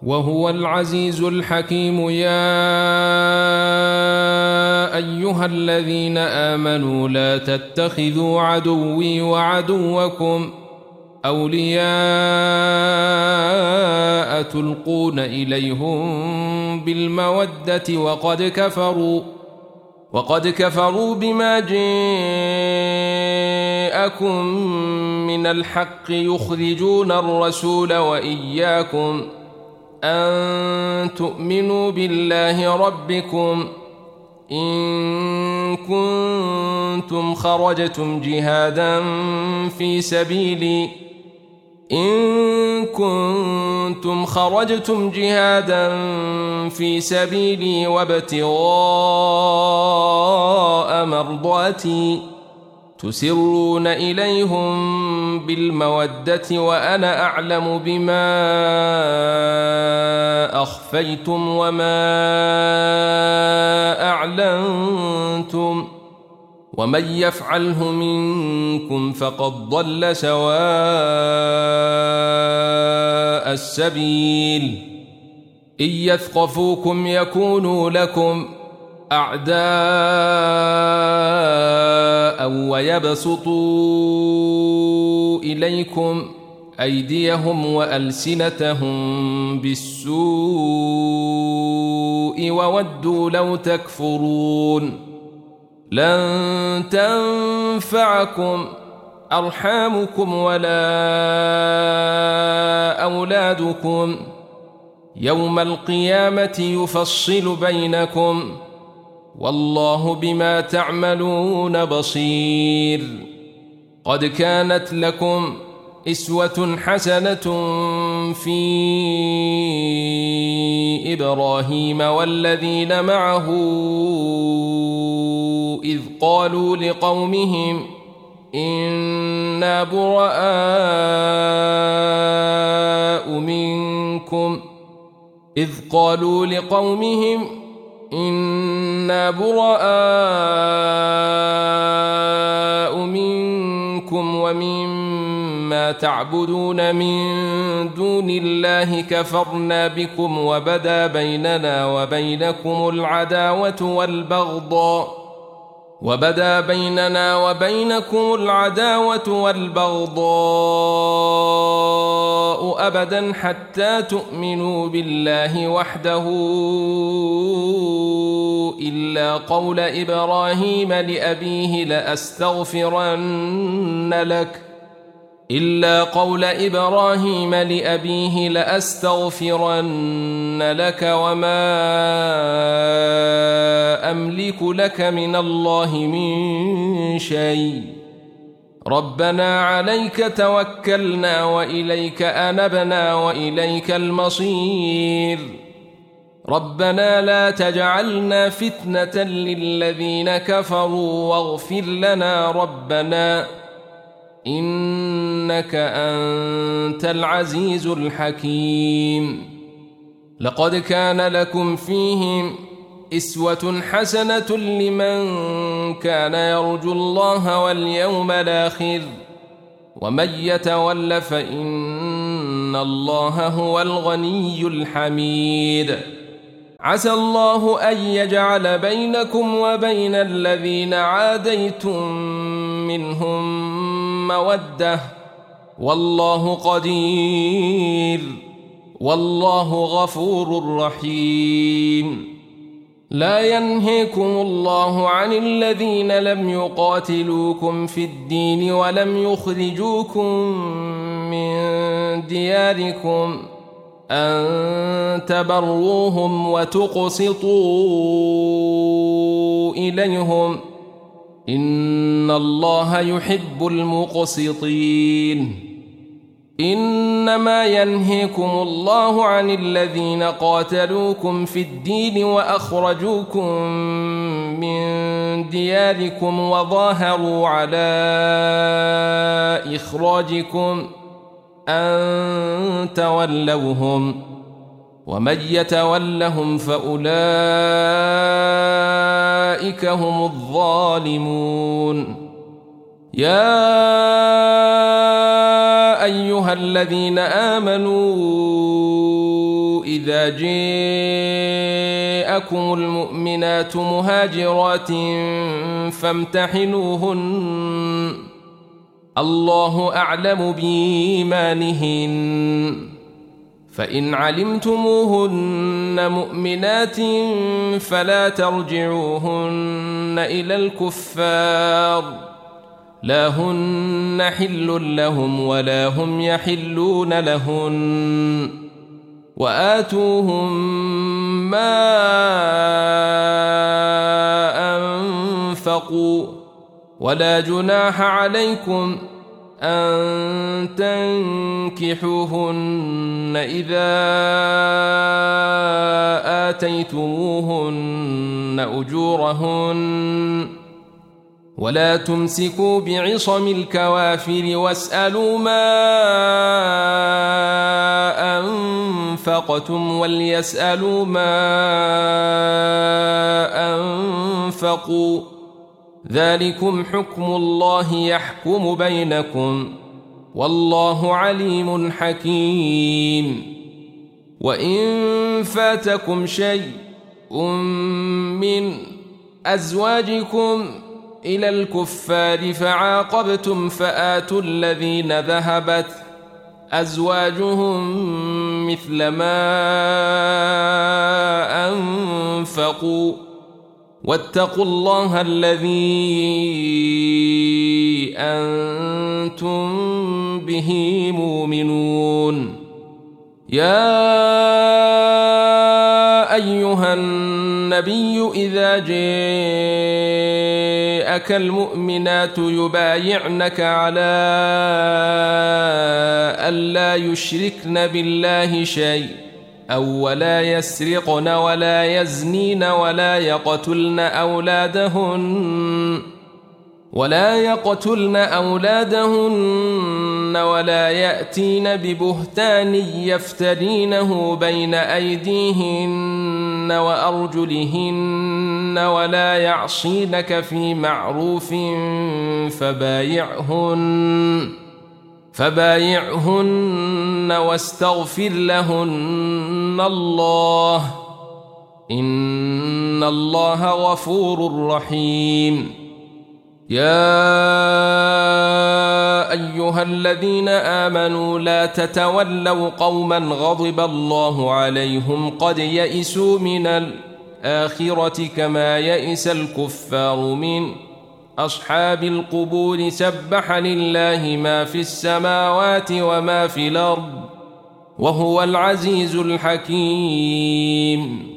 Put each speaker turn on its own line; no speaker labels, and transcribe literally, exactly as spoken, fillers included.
وهو العزيز الحكيم. يا أيها الذين آمنوا لا تتخذوا عدوي وعدوكم أولياء تلقون إليهم بالمودة وقد كفروا وقد كفروا بما جاءكم من الحق يخرجون الرسول وإياكم أن تؤمنوا بالله ربكم إن كنتم خرجتم جهادا في سبيلي إن كنتم خرجتم جهادا في سبيلي وابتغاء مرضاتي تسرون إليهم بالمودة وأنا أعلم بما أخفيتم وما أعلنتم ومن يفعله منكم فقد ضل سواء السبيل. إن يثقفوكم يكونوا لكم أعداء ويبسطوا إليكم أيديهم وألسنتهم بالسوء وودوا لو تكفرون. لن تنفعكم أرحامكم ولا أولادكم يوم القيامة يفصل بينكم والله بما تعملون بصير. قد كانت لكم أسوة حسنة في إبراهيم والذين معه إذ قالوا لقومهم إنا براء منكم إذ قالوا لقومهم إنا براء منكم ومما تعبدون من دون الله كفرنا بكم وبدا بيننا وبينكم العداوة والبغضاء وبدا بيننا وبينكم العداوة والبغضاء أبدا حتى تؤمنوا بالله وحده إلا قول إبراهيم لأبيه لأستغفرن لك إلا قول إبراهيم لأبيه لأستغفرن لك وما أملك لك من الله من شيء ربنا عليك توكلنا وإليك أنبنا وإليك المصير. ربنا لا تجعلنا فتنة للذين كفروا واغفر لنا ربنا إنك أنت العزيز الحكيم. لقد كان لكم فيهم أسوة حسنة لمن كان يرجو الله واليوم الآخر ومن يتول فإن الله هو الغني الحميد. عسى الله أن يجعل بينكم وبين الذين عاديتم منهم مودة والله قدير والله غفور رحيم. لا ينهيكم الله عن الذين لم يقاتلوكم في الدين ولم يخرجوكم من دياركم أن تبروهم وتقسطوا إليهم إن الله يحب المقسطين. إنما ينهيكم الله عن الذين قاتلوكم في الدين وأخرجوكم من دياركم وظاهروا على إخراجكم أن تولوهم ومن يتولهم فأولئك هم الظالمون. يا أيها الذين آمنوا إذا جاءكم المؤمنات مهاجرات فامتحنوهن الله أعلم بإيمانهن فإن علمتموهن مؤمنات فلا ترجعوهن إلى الكفار لا هن حل لهم ولا هم يحلون لهن وآتوهم ما أنفقوا ولا جناح عليكم أن تنكحوهن إذا آتيتموهن أجورهن ولا تمسكوا بعصم الكوافر واسألوا ما أنفقتم وليسألوا ما أنفقوا ذلكم حكم الله يحكم بينكم والله عليم حكيم وإن فاتكم شيء من أزواجكم إلى الكفار فعاقبتم فآتوا الذين ذهبت أزواجهم مثل ما أنفقوا واتقوا الله الذي أنتم به مؤمنون يا أيها النبي إذا جاءك المؤمنات يبايعنك على ألا يشركن بالله شيء أو ولا يسرقن ولا يزنين ولا يقتلن أولادهن ولا يقتلن أولادهن ولا يأتين ببهتان يفترينه بين أيديهن وأرجلهن ولا يعصينك في معروف فبايعهن فبايعهن واستغفر لهن الله إن الله غفور رحيم يا أيها الذين آمنوا لا تتولوا قوما غضب الله عليهم قد يئسوا من الآخرة كما يئس الكفار من أصحاب القبور سبح لله ما في السماوات وما في الأرض وهو العزيز الحكيم